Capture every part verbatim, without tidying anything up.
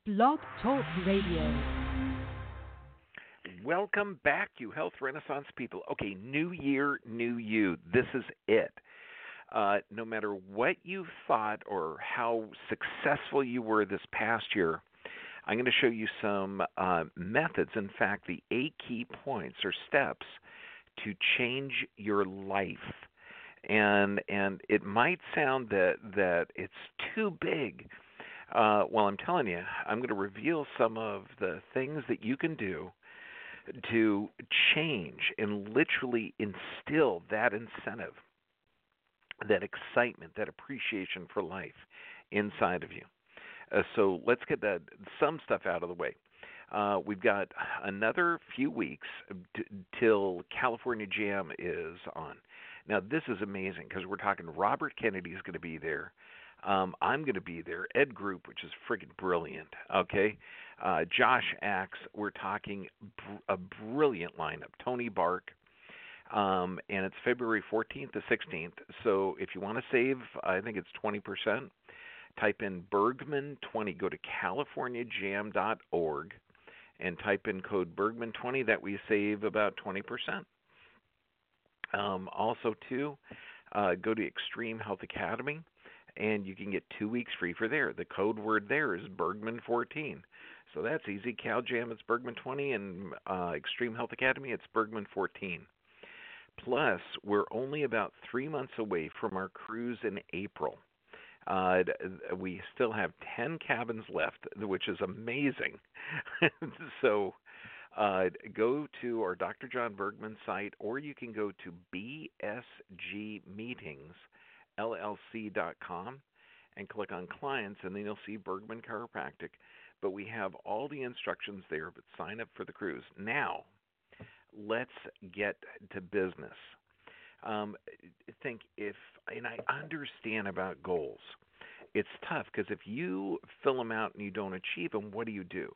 Blog Talk Radio. Welcome back, you health renaissance people. Okay, new year, new you. This is it. Uh, no matter what you thought or how successful you were this past year, I'm going to show you some uh, methods. In fact, the eight key points or steps to change your life. And and it might sound that that it's too big. Uh, well, I'm telling you, I'm going to reveal some of the things that you can do to change and literally instill that incentive, that excitement, that appreciation for life inside of you. Uh, so let's get that some stuff out of the way. Uh, we've got another few weeks t- till California Jam is on. Now, this is amazing because we're talking Robert Kennedy is going to be there. Um, I'm going to be there. Ed Group, which is friggin' brilliant, okay? Uh, Josh Axe, we're talking br- a brilliant lineup. Tony Bark, um, and it's February fourteenth to sixteenth. So if you want to save, I think it's twenty percent. Type in Bergman twenty. Go to california jam dot org and type in code Bergman twenty. That we save about twenty percent. Um, also, too, uh, go to Extreme Health Academy, and you can get two weeks free for there. The code word there is Bergman fourteen. So that's easy. Cal Jam, it's Bergman twenty, and uh, Extreme Health Academy, it's Bergman fourteen. Plus, we're only about three months away from our cruise in April. Uh, we still have ten cabins left, which is amazing. so uh, go to our Doctor John Bergman site, or you can go to b s g meetings l l c dot com and click on clients, and then you'll see Bergman Chiropractic. But we have all the instructions there, but sign up for the cruise. Now, let's get to business. Um, think if, and I understand about goals. It's tough because if you fill them out and you don't achieve them, what do you do?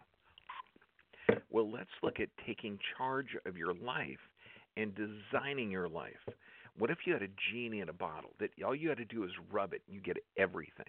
Well, let's look at taking charge of your life and designing your life. What if you had a genie in a bottle that all you had to do is rub it and you get everything?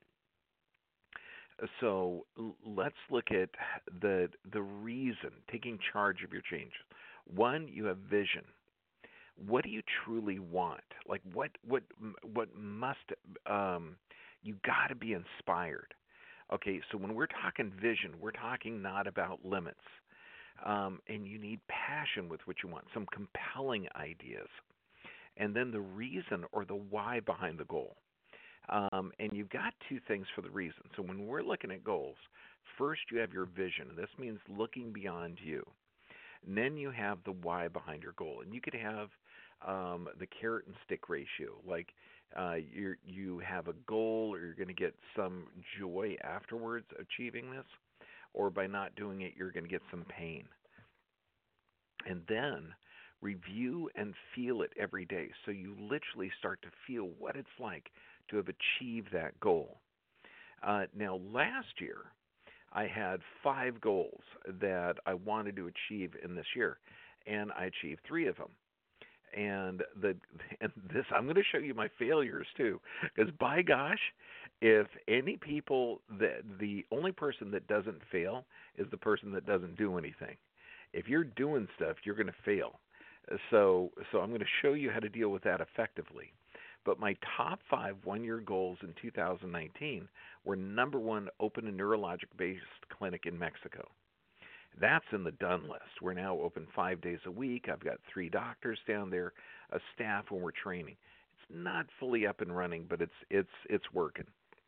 So let's look at the the reason, taking charge of your changes. One, you have vision. What do you truly want? Like what what what must um, you got to be inspired. Okay, so when we're talking vision, we're talking not about limits. Um, and you need passion with what you want, some compelling ideas. And then the reason or the why behind the goal. Um, and you've got two things for the reason. So when we're looking at goals, first you have your vision. This means looking beyond you. And then you have the why behind your goal. And you could have um, the carrot and stick ratio, like uh, you you have a goal or you're going to get some joy afterwards achieving this, or by not doing it, you're going to get some pain. And then review and feel it every day. So you literally start to feel what it's like to have achieved that goal. Uh, now, last year, I had five goals that I wanted to achieve in this year, and I achieved three of them. And the and this, I'm going to show you my failures too, because by gosh, if any people, that the only person that doesn't fail is the person that doesn't do anything. If you're doing stuff, you're going to fail. So, so I'm going to show you how to deal with that effectively. But my top five one-year goals in two thousand nineteen were, number one, open a neurologic-based clinic in Mexico. That's in the done list. We're now open five days a week. I've got three doctors down there, a staff when we're training. It's not fully up and running, but it's it's it's working.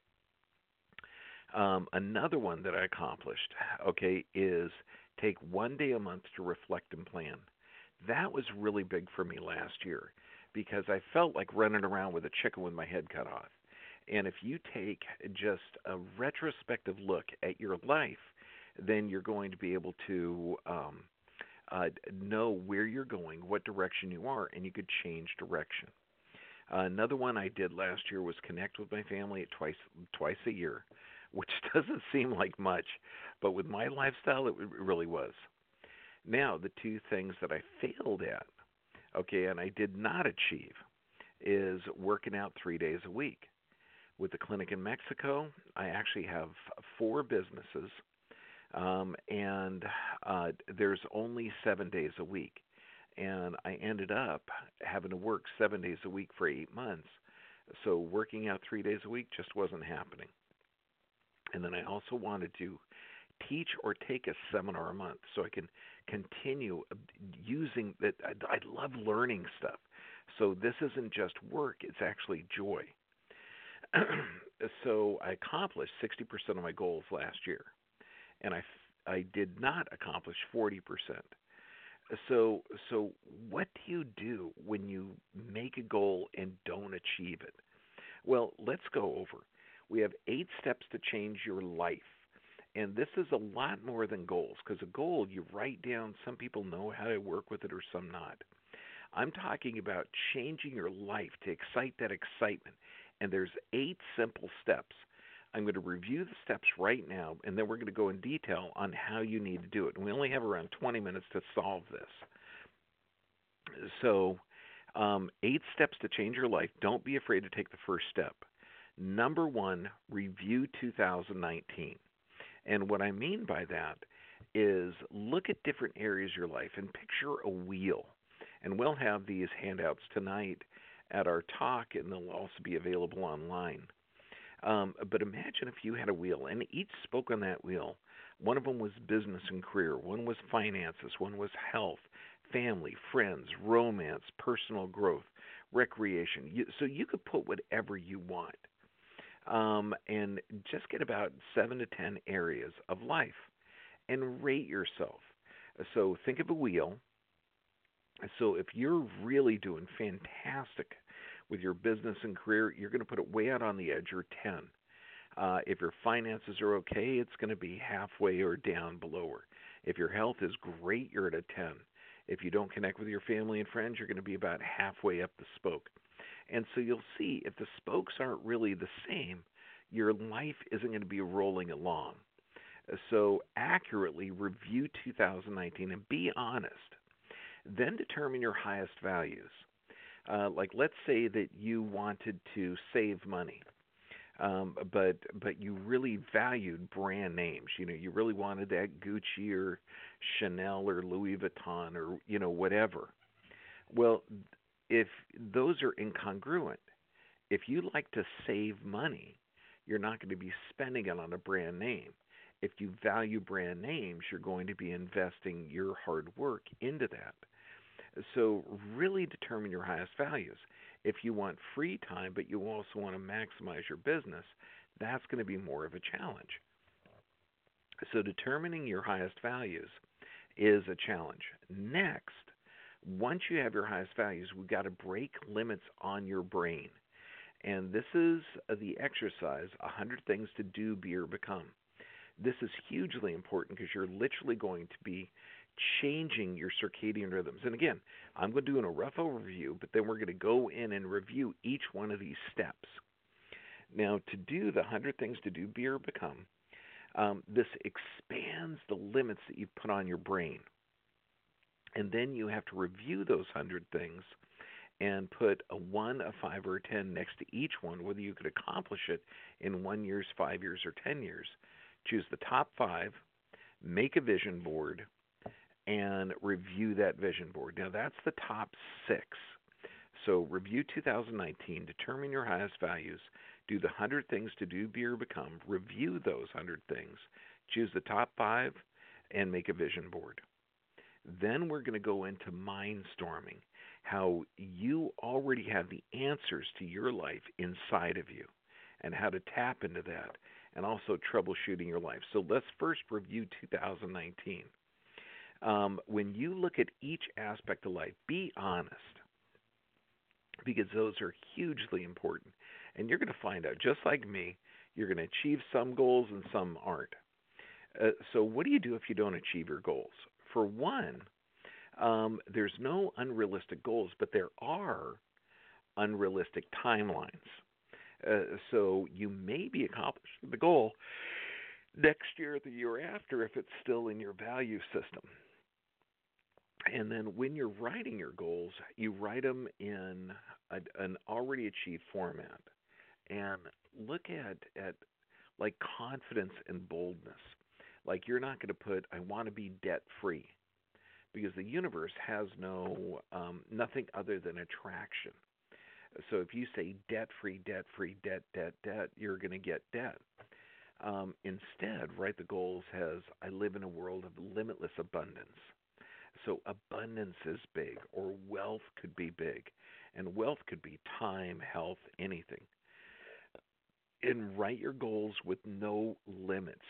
Um, another one that I accomplished, okay, is take one day a month to reflect and plan. That was really big for me last year because I felt like running around with a chicken with my head cut off. And if you take just a retrospective look at your life, then you're going to be able to um, uh, know where you're going, what direction you are, and you could change direction. Uh, another one I did last year was connect with my family twice twice a year, which doesn't seem like much, but with my lifestyle, it really was. Now, the two things that I failed at, okay, and I did not achieve, is working out three days a week. With the clinic in Mexico, I actually have four businesses Um, and uh, there's only seven days a week. And I ended up having to work seven days a week for eight months. So working out three days a week just wasn't happening. And then I also wanted to teach or take a seminar a month so I can continue using that. I, I love learning stuff. So this isn't just work, it's actually joy. So I accomplished sixty percent of my goals last year, and I, I did not accomplish forty percent. So, so what do you do when you make a goal and don't achieve it? Well, let's go over. We have eight steps to change your life. And this is a lot more than goals, because a goal you write down, some people know how to work with it or some not. I'm talking about changing your life to excite that excitement. And there's eight simple steps. I'm going to review the steps right now, and then we're going to go in detail on how you need to do it. And we only have around twenty minutes to solve this. So, um, eight steps to change your life. Don't be afraid to take the first step. Number one, review two thousand nineteen. And what I mean by that is look at different areas of your life and picture a wheel. And we'll have these handouts tonight at our talk, and they'll also be available online. Um, but imagine if you had a wheel, and each spoke on that wheel. One of them was business and career. One was finances. One was health, family, friends, romance, personal growth, recreation. You, so you could put whatever you want, um, and just get about seven to ten areas of life and rate yourself. So think of a wheel. So if you're really doing fantastic with your business and career, you're going to put it way out on the edge, or ten. Uh, if your finances are okay, it's going to be halfway or down below her. If your health is great, you're at a ten. If you don't connect with your family and friends, you're going to be about halfway up the spoke. And so you'll see if the spokes aren't really the same, your life isn't going to be rolling along. So accurately review two thousand nineteen and be honest. Then determine your highest values. Uh, like, let's say that you wanted to save money, um, but but you really valued brand names. You know, you really wanted that Gucci or Chanel or Louis Vuitton or you know whatever. Well, if those are incongruent, if you like to save money, you're not going to be spending it on a brand name. If you value brand names, you're going to be investing your hard work into that. So really determine your highest values. If you want free time, but you also want to maximize your business, that's going to be more of a challenge. So determining your highest values is a challenge. Next, once you have your highest values, we've got to break limits on your brain. And this is the exercise, one hundred Things to Do, Be, or Become. This is hugely important because you're literally going to be changing your circadian rhythms. And again, I'm going to do a rough overview, but then we're going to go in and review each one of these steps. Now, to do the one hundred Things to Do, Be, or Become, um, this expands the limits that you've put on your brain. And then you have to review those one hundred things and put a one, a five, or a ten next to each one, whether you could accomplish it in one years, five years, or ten years. Choose the top five, make a vision board, and review that vision board. Now, that's the top six. So review two thousand nineteen, determine your highest values, do the one hundred Things to Do, Be, or Become, review those one hundred things, choose the top five, and make a vision board. Then we're going to go into mind storming, how you already have the answers to your life inside of you and how to tap into that, and also troubleshooting your life. So let's first review two thousand nineteen. Um, when you look at each aspect of life, be honest, because those are hugely important. And you're going to find out, just like me, you're going to achieve some goals and some aren't. Uh, so what do you do if you don't achieve your goals? For one, um, there's no unrealistic goals, but there are unrealistic timelines. Uh, so you may be accomplishing the goal next year or the year after if it's still in your value system. And then when you're writing your goals, you write them in a, an already achieved format. And look at, at like confidence and boldness. Like you're not going to put, I want to be debt free, because the universe has no um, nothing other than attraction. So if you say debt free, debt free, debt, debt, debt, you're going to get debt. Um, instead, write the goals as I live in a world of limitless abundance. So abundance is big, or wealth could be big, and wealth could be time, health, anything. And write your goals with no limits.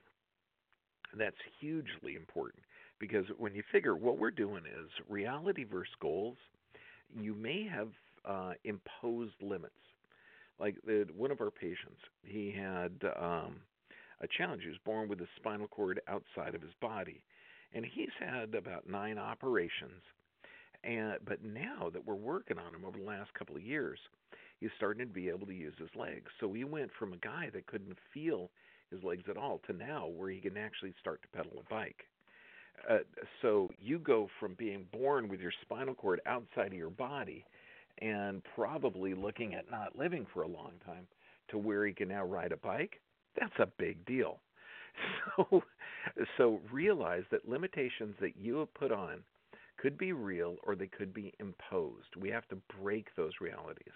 That's hugely important, because when you figure what we're doing is reality versus goals, you may have uh, imposed limits. Like the, one of our patients, he had um, a challenge. He was born with a spinal cord outside of his body, and he's had about nine operations. And but now that we're working on him over the last couple of years, he's starting to be able to use his legs. So he went from a guy that couldn't feel his legs at all to now where he can actually start to pedal a bike. Uh, so you go from being born with your spinal cord outside of your body and probably looking at not living for a long time to where he can now ride a bike. That's a big deal. So, so realize that limitations that you have put on could be real or they could be imposed. We have to break those realities.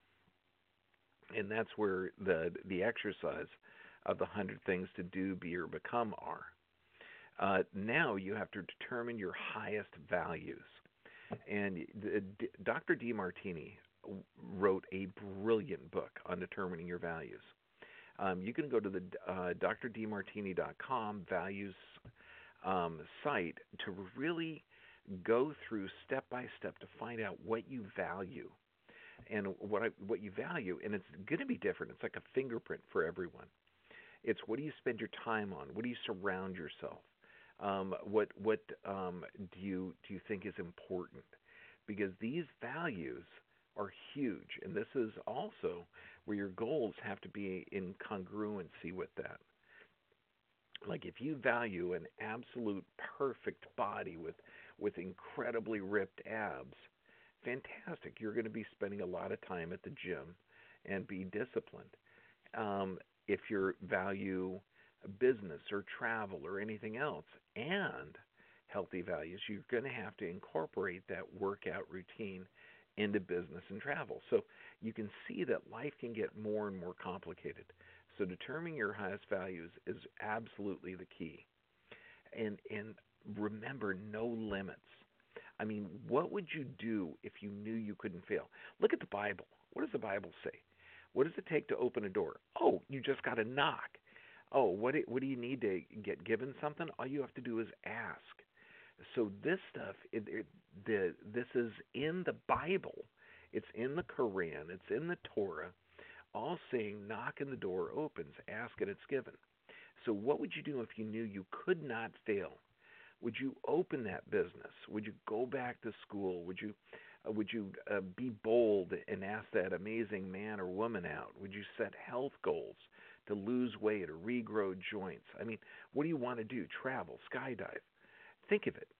And that's where the the exercise of the hundred things to do, be, or become are. Uh, now you have to determine your highest values. And the, Doctor Demartini wrote a brilliant book on determining your values. Um, you can go to the uh, d r demartini dot com values um, site to really go through step by step to find out what you value and what I, what you value, and it's going to be different. It's like a fingerprint for everyone. It's what do you spend your time on? What do you surround yourself? Um, what what um, do you do you think is important? Because these values are huge, and this is also where your goals have to be in congruency with that. Like if you value an absolute perfect body with with incredibly ripped abs, fantastic. You're going to be spending a lot of time at the gym and be disciplined. Um, if you value business or travel or anything else and healthy values, you're going to have to incorporate that workout routine into business and travel. So you can see that life can get more and more complicated. So determining your highest values is absolutely the key. And and remember, no limits. I mean, what would you do if you knew you couldn't fail? Look at the Bible. What does the Bible say? What does it take to open a door? Oh, you just got to knock. Oh, what do, what do you need to get given something? All you have to do is ask. So this stuff, it, it, the, this is in the Bible. It's in the Quran. It's in the Torah. All saying, knock and the door opens, ask and it's given. So what would you do if you knew you could not fail? Would you open that business? Would you go back to school? Would you uh, would you uh, be bold and ask that amazing man or woman out? Would you set health goals to lose weight or regrow joints? I mean, what do you want to do? Travel, skydive. Think of it.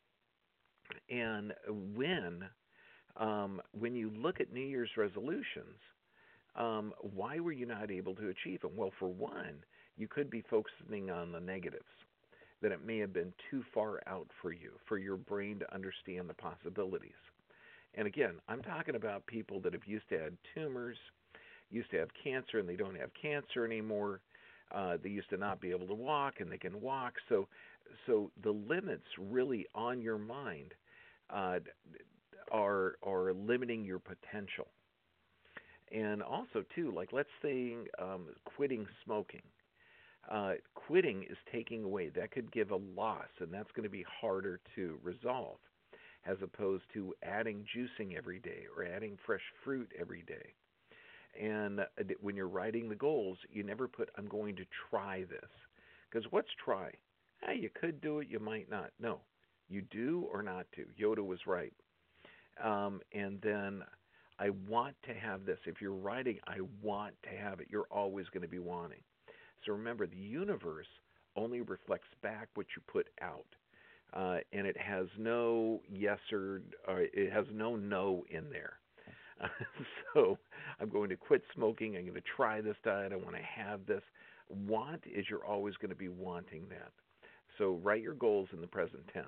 And when um, when you look at New Year's resolutions, um, why were you not able to achieve them? Well, for one, you could be focusing on the negatives, that it may have been too far out for you, for your brain to understand the possibilities. And again, I'm talking about people that have used to have tumors, used to have cancer, and they don't have cancer anymore. Uh, they used to not be able to walk, and they can walk. So, so the limits really on your mind uh, are are limiting your potential. And also, too, like let's say um, quitting smoking. Uh, quitting is taking away. That could give a loss, and that's going to be harder to resolve, as opposed to adding juicing every day or adding fresh fruit every day. And uh, when you're writing the goals, you never put, I'm going to try this. Because what's try? Ah, you could do it, you might not. No, you do or not do. Yoda was right. Um, and then I want to have this. If you're writing, I want to have it, you're always going to be wanting. So remember, the universe only reflects back what you put out. Uh, and it has no yes or, or it has no no in there. Uh, so I'm going to quit smoking. I'm going to try this diet. I want to have this. Want is you're always going to be wanting that. So write your goals in the present tense.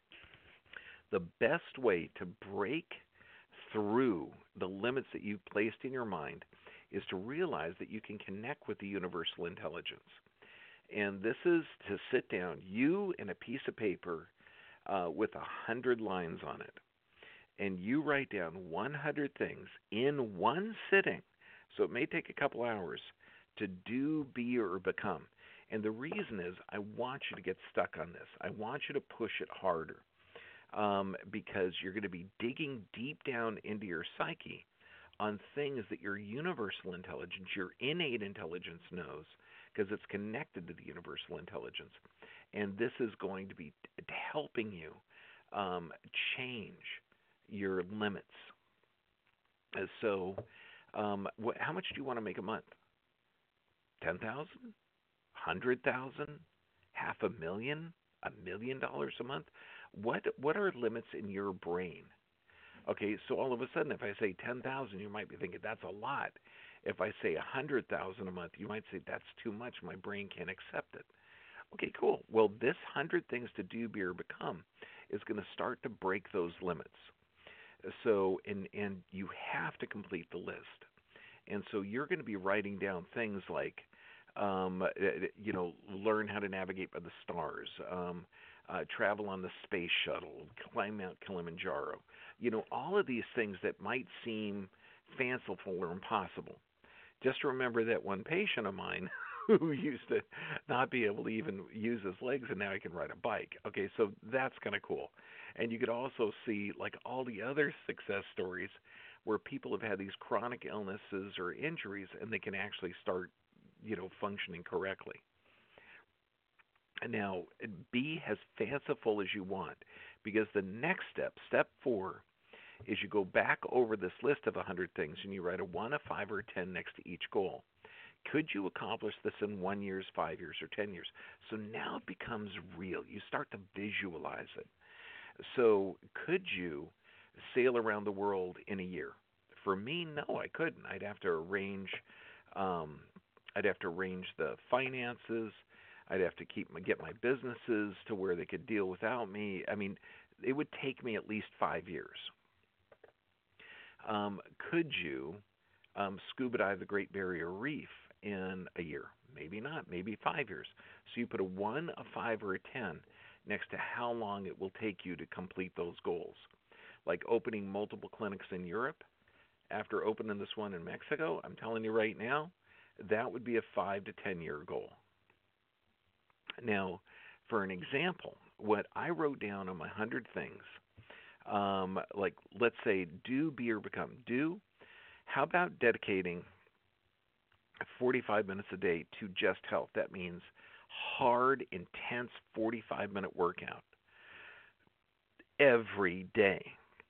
The best way to break through the limits that you've placed in your mind is to realize that you can connect with the universal intelligence. And this is to sit down, you and a piece of paper uh, with a hundred lines on it, and you write down one hundred things in one sitting. So it may take a couple hours to do, be, or become. And the reason is I want you to get stuck on this. I want you to push it harder um, because you're going to be digging deep down into your psyche on things that your universal intelligence, your innate intelligence knows, because it's connected to the universal intelligence. And this is going to be t- helping you um, change your limits. Uh, So, um, wh- how much do you want to make a month? Ten thousand, hundred thousand, half a million, a million dollars a month? What what are limits in your brain? Okay, so all of a sudden, if I say ten thousand, you might be thinking that's a lot. If I say a hundred thousand a month, you might say that's too much. My brain can't accept it. Okay, cool. Well, this hundred things to do, be, or become is going to start to break those limits. So, and and you have to complete the list. And so you're going to be writing down things like, um, uh, you know, learn how to navigate by the stars, um, uh, travel on the space shuttle, climb Mount Kilimanjaro. You know, all of these things that might seem fanciful or impossible. Just remember that one patient of mine who used to not be able to even use his legs, and now he can ride a bike. Okay, so that's kind of cool. And you could also see like all the other success stories where people have had these chronic illnesses or injuries, and they can actually start, you know, functioning correctly. And now, be as fanciful as you want, because the next step, step four, is you go back over this list of one hundred things and you write a one, a five, or a ten next to each goal. Could you accomplish this in one years, five years, or ten years? So now it becomes real. You start to visualize it. So could you sail around the world in a year? For me, no, I couldn't. I'd have to arrange, um, I'd have to arrange the finances. I'd have to keep my, get my businesses to where they could deal without me. I mean, it would take me at least five years. Um, could you um, scuba dive the Great Barrier Reef in a year? Maybe not. Maybe five years. So you put a one, a five, or a ten next to how long it will take you to complete those goals. Like opening multiple clinics in Europe. After opening this one in Mexico, I'm telling you right now, that would be a five to ten year goal. Now, for an example, what I wrote down on my one hundred things, um, like let's say do, be, or become. Do, how about dedicating forty-five minutes a day to just health? That means hard, intense forty-five minute workout every day.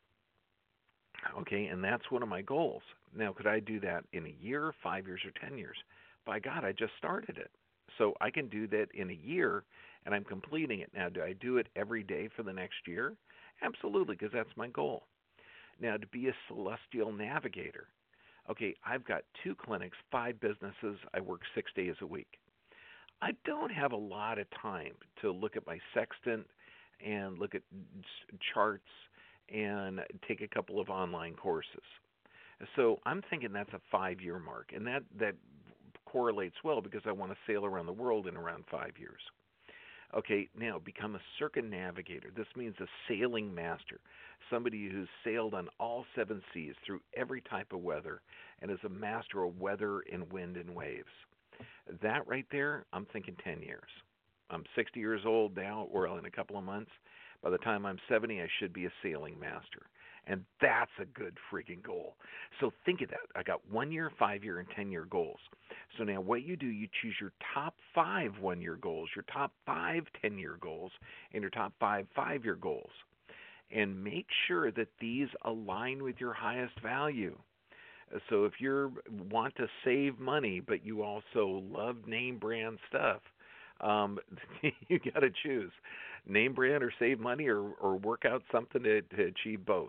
Okay, and that's one of my goals. Now, could I do that in a year, five years, or ten years? By God, I just started it. So I can do that in a year, and I'm completing it. Now, do I do it every day for the next year? Absolutely, because that's my goal. Now, to be a celestial navigator. Okay, I've got two clinics, five businesses. I work six days a week. I don't have a lot of time to look at my sextant and look at charts and take a couple of online courses. So I'm thinking that's a five-year mark, and that, that correlates well because I want to sail around the world in around five years. Okay, now become a circumnavigator. This means a sailing master, somebody who's sailed on all seven seas through every type of weather and is a master of weather and wind and waves. That right there, I'm thinking ten years. I'm sixty years old now, or in a couple of months. By the time I'm seventy, I should be a sailing master. And that's a good freaking goal. So think of that. I got one year, five year, and ten year goals. So now what you do, you choose your top five one year goals, your top five ten year goals, and your top five five year goals. And make sure that these align with your highest value. So if you want to save money, but you also love name brand stuff, um, you got to choose name brand or save money, or, or work out something to, to achieve both.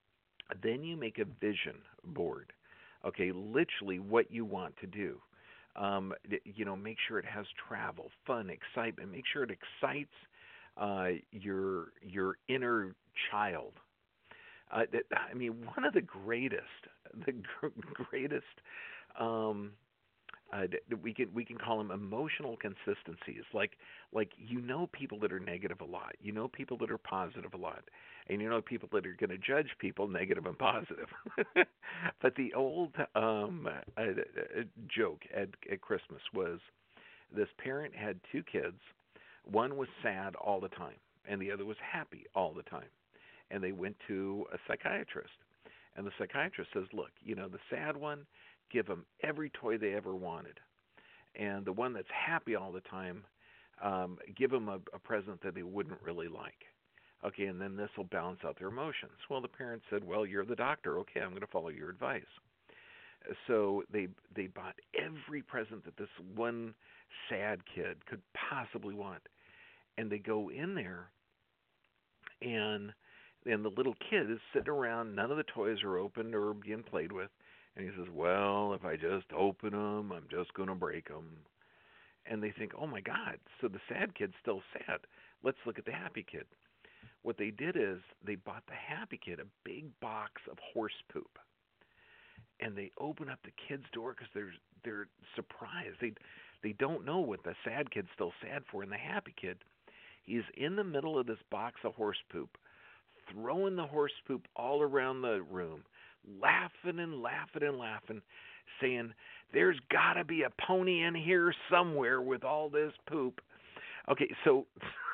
Then you make a vision board. Okay, literally what you want to do. Um, you know, make sure it has travel, fun, excitement. Make sure it excites uh, your your inner child. Uh, that, I mean, one of the greatest, the gr- greatest um, uh, we can we can call them emotional consistencies. Like like you know people that are negative a lot, you know people that are positive a lot, and you know people that are going to judge people negative and positive. But the old um, uh, uh, joke at at Christmas was this parent had two kids. One was sad all the time, and the other was happy all the time. And they went to a psychiatrist, and the psychiatrist says, "Look, you know the sad one, give them every toy they ever wanted, and the one that's happy all the time, um, give them a, a present that they wouldn't really like. Okay, and then this will balance out their emotions." Well, the parents said, "Well, you're the doctor. Okay, I'm going to follow your advice." So they they bought every present that this one sad kid could possibly want, and they go in there, and and the little kid is sitting around. None of the toys are opened or being played with, and he says, "Well, if I just open them, I'm just going to break them." And they think, "Oh my God!" So the sad kid's still sad. Let's look at the happy kid. What they did is they bought the happy kid a big box of horse poop, and they open up the kid's door because they're they're surprised. They they don't know what the sad kid's still sad for, and the happy kid, he's in the middle of this box of horse poop, throwing the horse poop all around the room, laughing and laughing and laughing, saying, "There's got to be a pony in here somewhere with all this poop." Okay, so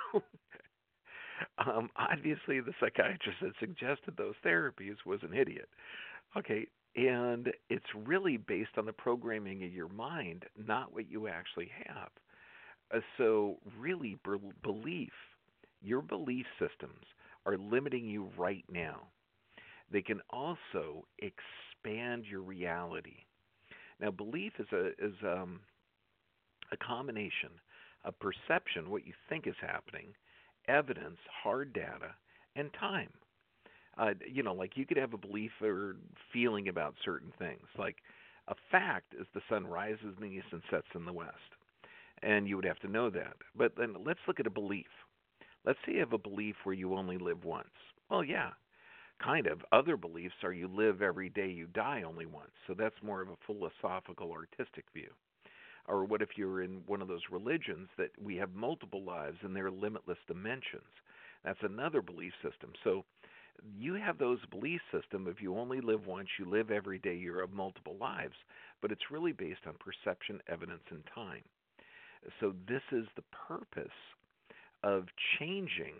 um, obviously the psychiatrist that suggested those therapies was an idiot. Okay, and it's really based on the programming of your mind, not what you actually have. Uh, so really, be- belief, your belief systems are limiting you right now. They can also expand your reality. Now, belief is a is um, a combination of perception, what you think is happening, evidence, hard data, and time. Uh, you know, like you could have a belief or feeling about certain things. Like a fact is the sun rises in the east and sets in the west, and you would have to know that. But then let's look at a belief. Let's say you have a belief where you only live once. Well, yeah, kind of. Other beliefs are you live every day, you die only once. So that's more of a philosophical, artistic view. Or what if you're in one of those religions that we have multiple lives and there are limitless dimensions? That's another belief system. So you have those belief system. If you only live once, you live every day, you have multiple lives. But it's really based on perception, evidence, and time. So this is the purpose of changing,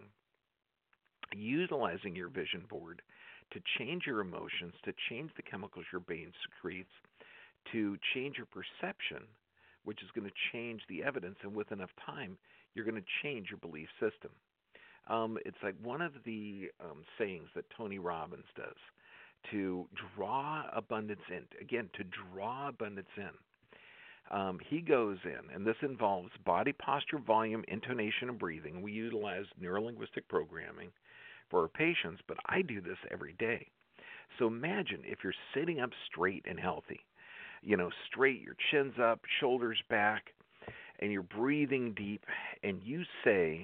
utilizing your vision board to change your emotions, to change the chemicals your brain secretes, to change your perception, which is going to change the evidence, and with enough time, you're going to change your belief system. Um, it's like one of the um, sayings that Tony Robbins does to draw abundance in. Again, to draw abundance in. Um, he goes in, and this involves body posture, volume, intonation, and breathing. We utilize neurolinguistic programming for our patients, but I do this every day. So imagine if you're sitting up straight and healthy, you know, straight, your chin's up, shoulders back, and you're breathing deep, and you say,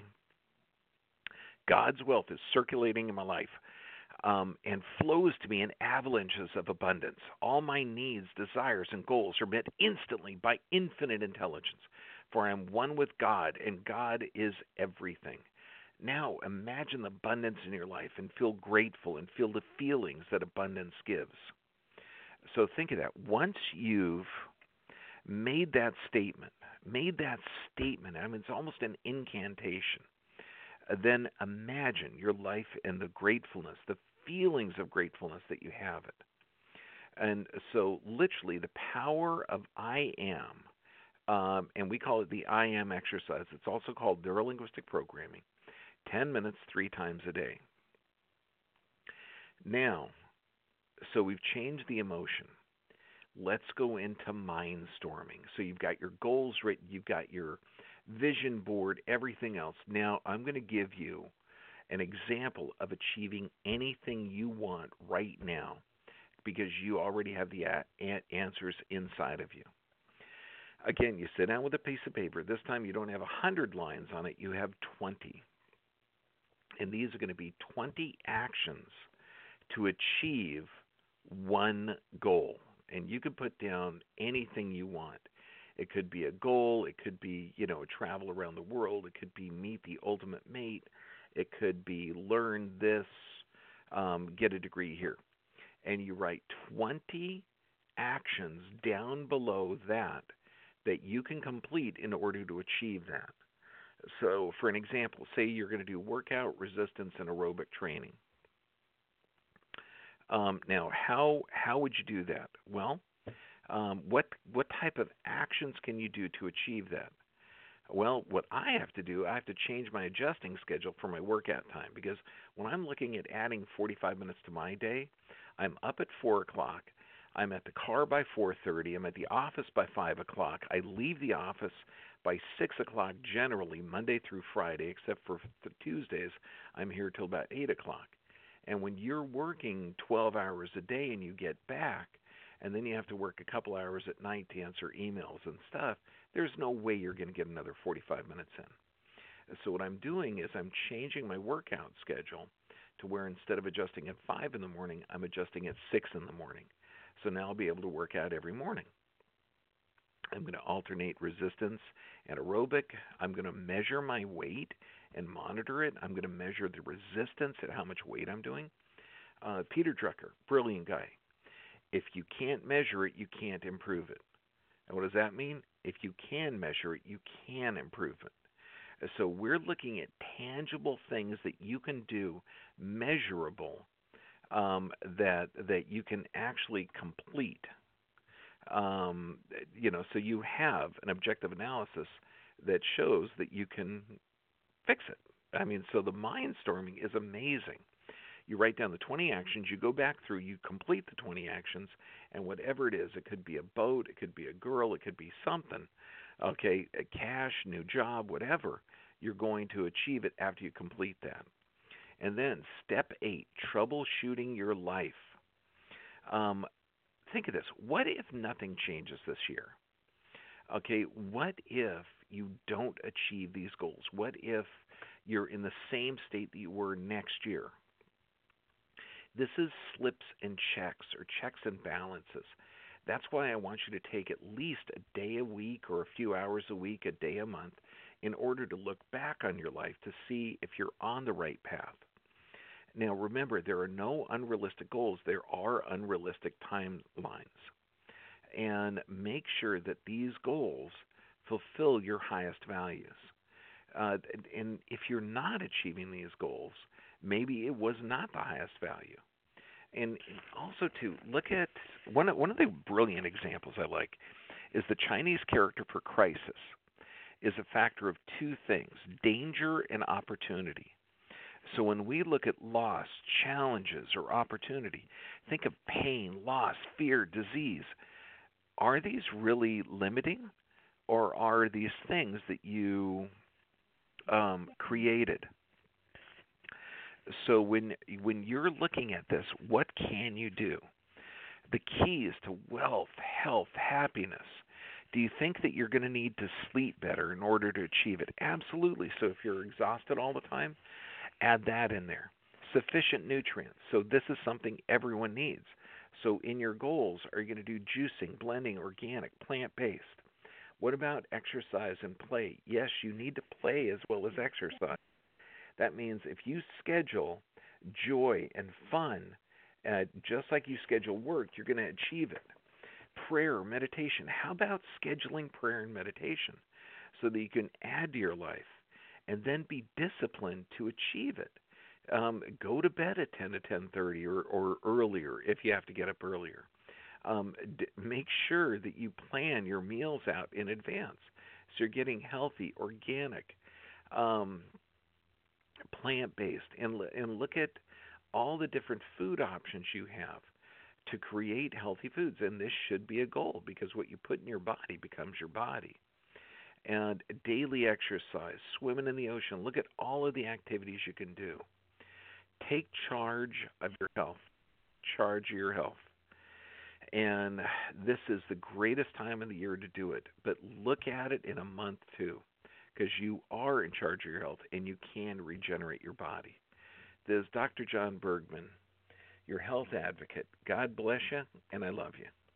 "God's wealth is circulating in my life um, and flows to me in avalanches of abundance. All my needs, desires, and goals are met instantly by infinite intelligence, for I am one with God, and God is everything." Now imagine the abundance in your life and feel grateful and feel the feelings that abundance gives. So think of that. Once you've made that statement, made that statement, I mean, it's almost an incantation. Then imagine your life and the gratefulness, the feelings of gratefulness that you have it. And so literally the power of I am, um, and we call it the I am exercise. It's also called neurolinguistic programming, ten minutes, three times a day. Now, so we've changed the emotion. Let's go into mind storming. So you've got your goals written, you've got your vision board, everything else. Now I'm going to give you an example of achieving anything you want right now because you already have the a- answers inside of you. Again, you sit down with a piece of paper. This time you don't have one hundred lines on it, you have twenty. And these are going to be twenty actions to achieve one goal. And you can put down anything you want. It could be a goal, it could be, you know, travel around the world, it could be meet the ultimate mate, it could be learn this, um, get a degree here. And you write twenty actions down below that that you can complete in order to achieve that. So, for an example, say you're going to do workout, resistance, and aerobic training. Um, now, how how would you do that? Well, um, what what type of actions can you do to achieve that? Well, what I have to do, I have to change my adjusting schedule for my workout time, because when I'm looking at adding forty-five minutes to my day, I'm up at four o'clock. I'm at the car by four thirty. I'm at the office by five o'clock. I leave the office by six o'clock generally, Monday through Friday, except for the Tuesdays. I'm here till about eight o'clock. And when you're working twelve hours a day and you get back, and then you have to work a couple hours at night to answer emails and stuff, there's no way you're going to get another forty-five minutes in. So what I'm doing is I'm changing my workout schedule to where instead of adjusting at five in the morning, I'm adjusting at six in the morning. So now I'll be able to work out every morning. I'm going to alternate resistance and aerobic. I'm going to measure my weight and monitor it. I'm going to measure the resistance at how much weight I'm doing. Uh, Peter Drucker, brilliant guy. If you can't measure it, you can't improve it. And what does that mean? If you can measure it, you can improve it. So we're looking at tangible things that you can do, measurable, um, that that you can actually complete. Um, you know, so you have an objective analysis that shows that you can fix it. I mean, so the mind storming is amazing. You write down the twenty actions, you go back through, you complete the twenty actions, and whatever it is, it could be a boat, it could be a girl, it could be something, okay, a cash, new job, whatever, you're going to achieve it after you complete that. And then step eight, troubleshooting your life. Um, think of this. What if nothing changes this year? Okay, what if you don't achieve these goals? What if you're in the same state that you were next year? This is slips and checks, or checks and balances. That's why I want you to take at least a day a week or a few hours a week, a day a month, in order to look back on your life to see if you're on the right path. Now remember, there are no unrealistic goals. There are unrealistic timelines. And make sure that these goals fulfill your highest values. Uh, and if you're not achieving these goals, maybe it was not the highest value. And also, to look at one of, one of the brilliant examples I like is the Chinese character for crisis is a factor of two things, danger and opportunity. So when we look at loss, challenges, or opportunity, think of pain, loss, fear, disease. Are these really limiting, or are these things that you um, created? So when when you're looking at this, what can you do? The keys to wealth, health, happiness. Do you think that you're going to need to sleep better in order to achieve it? Absolutely. So if you're exhausted all the time, add that in there. Sufficient nutrients. So this is something everyone needs. So in your goals, are you going to do juicing, blending, organic, plant-based? What about exercise and play? Yes, you need to play as well as exercise. That means if you schedule joy and fun, uh, just like you schedule work, you're going to achieve it. Prayer, meditation. How about scheduling prayer and meditation so that you can add to your life and then be disciplined to achieve it? Um, go to bed at ten to ten thirty or, or earlier if you have to get up earlier. Um, d- make sure that you plan your meals out in advance so you're getting healthy, organic, um, plant-based, and, and look at all the different food options you have to create healthy foods. And this should be a goal, because what you put in your body becomes your body. And daily exercise, swimming in the ocean. Look at all of the activities you can do. Take charge of your health. Charge of your health. And this is the greatest time of the year to do it. But look at it in a month too, because you are in charge of your health and you can regenerate your body. This is Doctor John Bergman, your health advocate. God bless you, and I love you.